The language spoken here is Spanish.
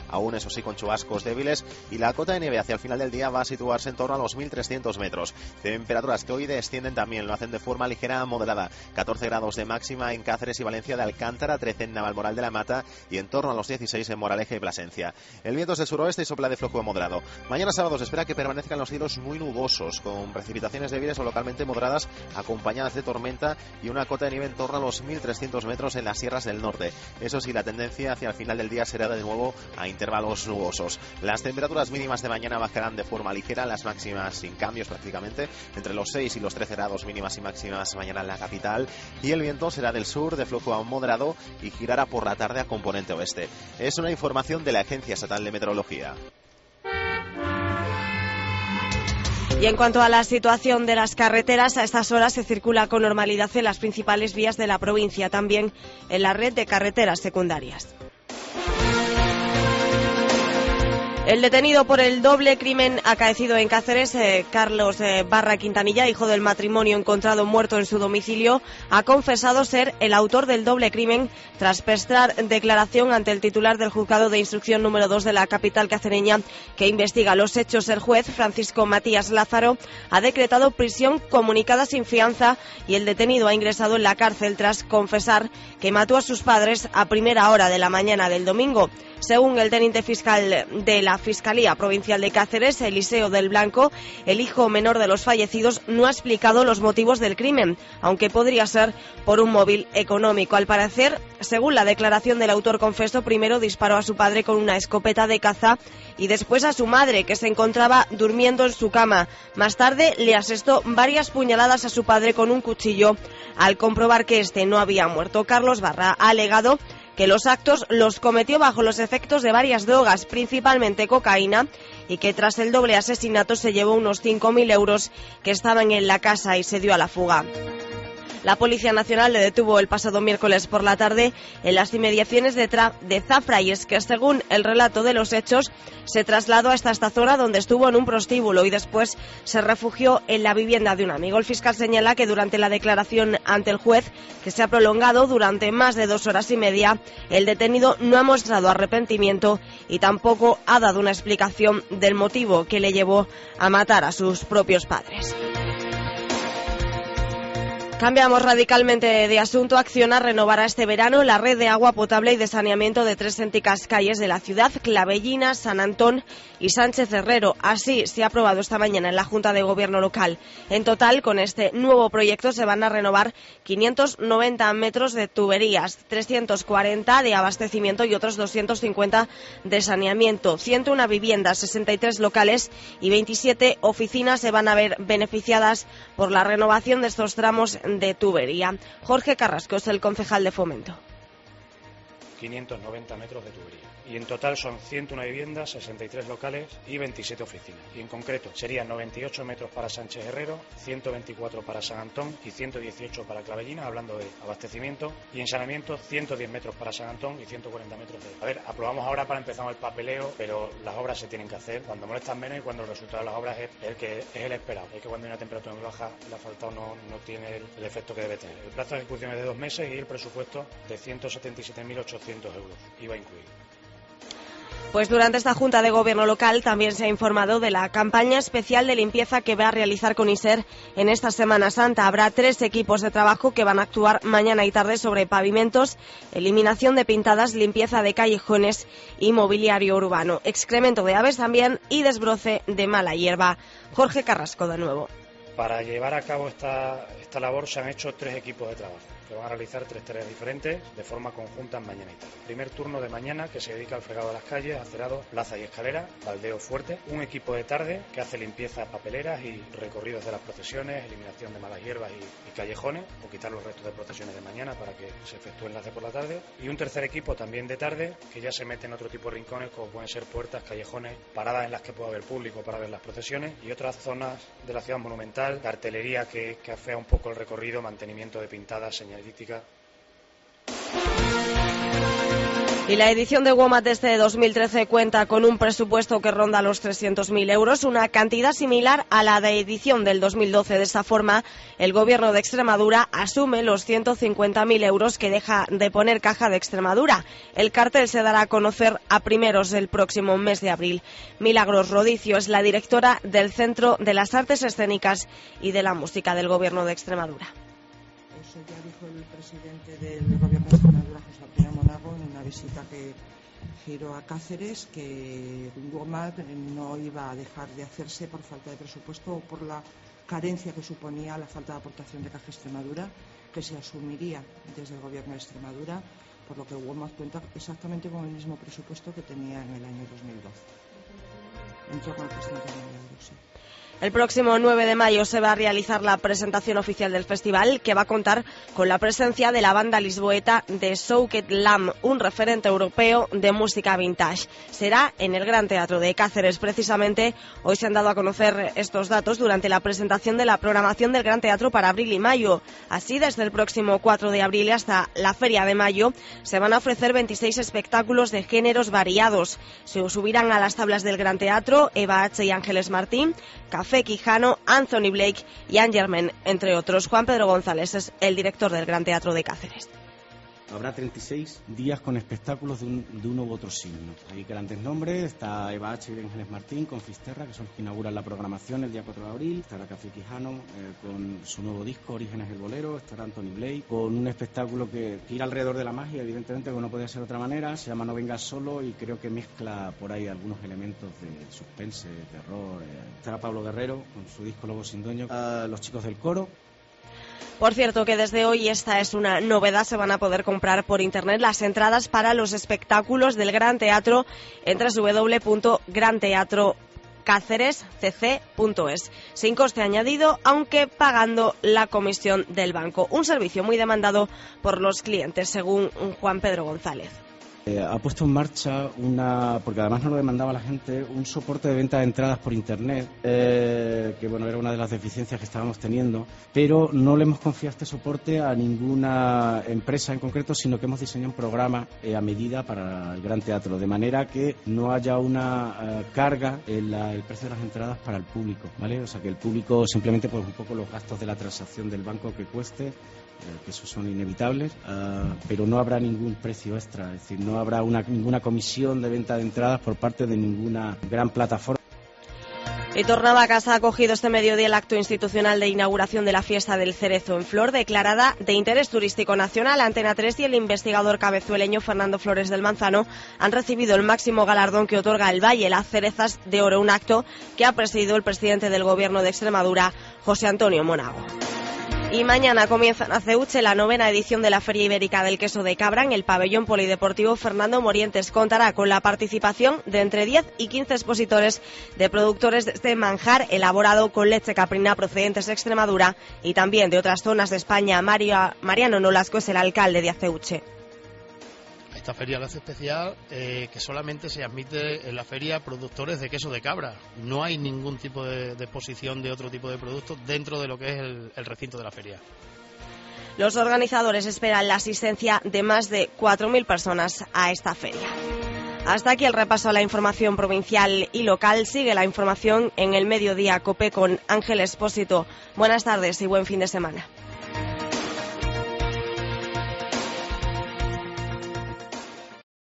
aún eso sí con chubascos débiles, y la cota de nieve hacia el final del día va a situarse en torno a los 1.300 metros. Temperaturas que hoy descienden también, lo hacen de forma ligera a moderada. 14 grados de máxima en Cáceres y Valencia de Alcántara, 13 en Navalmoral de la Mata y en torno a los 16 en Moraleja y Plasencia. El viento es de suroeste y sopla de flojo moderado. Mañana sábado se espera que permanezcan los cielos muy nubosos, con precipitaciones débiles o localmente moderadas, acompañadas de tormenta y una cota de nieve en torno a los 1.300 metros en las sierras del norte. Eso sí, la tendencia hacia el final del día será de nuevo a intervalos nubosos. Las temperaturas mínimas de mañana bajarán de forma ligera, las máximas sin cambios prácticamente, entre los 6 y los 13 grados mínimas y máximas mañana en la capital, y el viento será del sur de flojo a moderado y girará por la tarde a componente oeste. Es una información de la Agencia Estatal de Meteorología. Y en cuanto a la situación de las carreteras, a estas horas se circula con normalidad en las principales vías de la provincia, también en la red de carreteras secundarias. El detenido por el doble crimen acaecido en Cáceres, Carlos Barra Quintanilla, hijo del matrimonio encontrado muerto en su domicilio, ha confesado ser el autor del doble crimen tras prestar declaración ante el titular del juzgado de instrucción número 2 de la capital cacereña que investiga los hechos. El juez, Francisco Matías Lázaro, ha decretado prisión comunicada sin fianza y el detenido ha ingresado en la cárcel tras confesar que mató a sus padres a primera hora de la mañana del domingo. Según el teniente fiscal de la Fiscalía Provincial de Cáceres, Eliseo del Blanco, el hijo menor de los fallecidos no ha explicado los motivos del crimen, aunque podría ser por un móvil económico. Al parecer, según la declaración del autor confeso, primero disparó a su padre con una escopeta de caza y después a su madre, que se encontraba durmiendo en su cama. Más tarde le asestó varias puñaladas a su padre con un cuchillo al comprobar que éste no había muerto. Carlos Barra ha alegado que los actos los cometió bajo los efectos de varias drogas, principalmente cocaína, y que tras el doble asesinato se llevó unos 5.000 euros que estaban en la casa y se dio a la fuga. La Policía Nacional le detuvo el pasado miércoles por la tarde en las inmediaciones de Zafra, y es que, según el relato de los hechos, se trasladó hasta esta zona donde estuvo en un prostíbulo y después se refugió en la vivienda de un amigo. El fiscal señala que durante la declaración ante el juez, que se ha prolongado durante más de 2 horas y media, el detenido no ha mostrado arrepentimiento y tampoco ha dado una explicación del motivo que le llevó a matar a sus propios padres. Cambiamos radicalmente de asunto. Acciona renovará este verano la red de agua potable y de saneamiento de 3 céntricas calles de la ciudad: Clavellina, San Antón y Sánchez Herrero. Así se ha aprobado esta mañana en la Junta de Gobierno local. En total, con este nuevo proyecto se van a renovar 590 metros de tuberías, 340 de abastecimiento y otros 250 de saneamiento. 101 viviendas, 63 locales y 27 oficinas se van a ver beneficiadas por la renovación de estos tramos de tubería. Jorge Carrasco es el concejal de Fomento. 590 metros de tubería. Y en total son 101 viviendas, 63 locales y 27 oficinas. Y en concreto serían 98 metros para Sánchez Herrero, 124 para San Antón y 118 para Clavellina, hablando de abastecimiento. Y en saneamiento, 110 metros para San Antón y 140 metros de... A ver, aprobamos ahora para empezar el papeleo, pero las obras se tienen que hacer cuando molestan menos y cuando el resultado de las obras es el esperado. Es que cuando hay una temperatura muy baja, el asfaltado no tiene el efecto que debe tener. El plazo de ejecución es de 2 meses y el presupuesto de 177.800 euros IVA incluido. Pues durante esta Junta de Gobierno local también se ha informado de la campaña especial de limpieza que va a realizar Coniser en esta Semana Santa. Habrá 3 equipos de trabajo que van a actuar mañana y tarde sobre pavimentos, eliminación de pintadas, limpieza de callejones y mobiliario urbano, excremento de aves también y desbroce de mala hierba. Jorge Carrasco de nuevo. Para llevar a cabo esta labor se han hecho 3 equipos de trabajo que van a realizar 3 tareas diferentes de forma conjunta mañana y tarde. Primer turno de mañana, que se dedica al fregado de las calles, acerado, plaza y escalera, baldeo fuerte. Un equipo de tarde que hace limpieza papeleras y recorridos de las procesiones, eliminación de malas hierbas y callejones, o quitar los restos de procesiones de mañana para que se efectúe el enlace por la tarde. Y un tercer equipo también de tarde, que ya se mete en otro tipo de rincones, como pueden ser puertas, callejones, paradas en las que pueda haber público para ver las procesiones, y otras zonas de la ciudad monumental, cartelería que afea un poco el recorrido, mantenimiento de pintadas, señalística. Y la edición de WOMAD de este 2013 cuenta con un presupuesto que ronda los 300.000 euros, una cantidad similar a la de edición del 2012. De esta forma, el Gobierno de Extremadura asume los 150.000 euros que deja de poner Caja de Extremadura. El cartel se dará a conocer a primeros del próximo mes de abril. Milagros Rodicio es la directora del Centro de las Artes Escénicas y de la Música del Gobierno de Extremadura. Eso ya dijo el presidente del Gobierno de Extremadura, José Antonio Monago, en una visita que giró a Cáceres, que WOMAD no iba a dejar de hacerse por falta de presupuesto o por la carencia que suponía la falta de aportación de Caja Extremadura, que se asumiría desde el Gobierno de Extremadura, por lo que WOMAD cuenta exactamente con el mismo presupuesto que tenía en el año 2012, en torno a 300.000 euros. Sí. El próximo 9 de mayo se va a realizar la presentación oficial del festival, que va a contar con la presencia de la banda lisboeta de Souked Lam, un referente europeo de música vintage. Será en el Gran Teatro de Cáceres. Precisamente hoy se han dado a conocer estos datos durante la presentación de la programación del Gran Teatro para abril y mayo. Así, desde el próximo 4 de abril hasta la Feria de Mayo, se van a ofrecer 26 espectáculos de géneros variados. Se subirán a las tablas del Gran Teatro Eva H. y Ángeles Martín, Café Quijano, Anthony Blake y Anne Germain, entre otros. Juan Pedro González es el director del Gran Teatro de Cáceres. Habrá 36 días con espectáculos de uno u otro signo. Hay grandes nombres, está Eva H. y Ángeles Martín con Fisterra, que son los que inauguran la programación el día 4 de abril. Estará Café Quijano con su nuevo disco, Orígenes del Bolero. Estará Anthony Blake con un espectáculo que gira alrededor de la magia, evidentemente, que no podía ser de otra manera. Se llama No Vengas Solo y creo que mezcla por ahí algunos elementos de suspense, terror. Estará Pablo Guerrero con su disco Lobo sin Dueño. Los chicos del coro. Por cierto, que desde hoy esta es una novedad, se van a poder comprar por internet las entradas para los espectáculos del Gran Teatro en www.granteatrocácerescc.es, sin coste añadido, aunque pagando la comisión del banco. Un servicio muy demandado por los clientes, según Juan Pedro González. Ha puesto en marcha porque además no lo demandaba la gente, un soporte de venta de entradas por internet, que bueno, era una de las deficiencias que estábamos teniendo, pero no le hemos confiado este soporte a ninguna empresa en concreto, sino que hemos diseñado un programa a medida para el Gran Teatro, de manera que no haya una carga en el precio de las entradas para el público, ¿vale? O sea, que el público simplemente, pues un poco los gastos de la transacción del banco que cueste, que esos son inevitables, pero no habrá ningún precio extra, es decir, no habrá ninguna comisión de venta de entradas por parte de ninguna gran plataforma. Y Tornavacas ha acogido este mediodía el acto institucional de inauguración de la Fiesta del Cerezo en Flor, declarada de interés turístico nacional. Antena 3 y el investigador cabezueleño Fernando Flores del Manzano han recibido el máximo galardón que otorga el Valle, las Cerezas de Oro, un acto que ha presidido el presidente del Gobierno de Extremadura, José Antonio Monago. Y mañana comienza en Aceuche la 9ª edición de la Feria Ibérica del Queso de Cabra en el pabellón polideportivo Fernando Morientes. Contará con la participación de entre 10 y 15 expositores de productores de este manjar elaborado con leche caprina procedentes de Extremadura y también de otras zonas de España. Mariano Nolasco es el alcalde de Aceuche. Esta feria la hace especial que solamente se admite en la feria productores de queso de cabra. No hay ningún tipo de exposición de otro tipo de productos dentro de lo que es el recinto de la feria. Los organizadores esperan la asistencia de más de 4.000 personas a esta feria. Hasta aquí el repaso a la información provincial y local. Sigue la información en el Mediodía COPE con Ángel Expósito. Buenas tardes y buen fin de semana.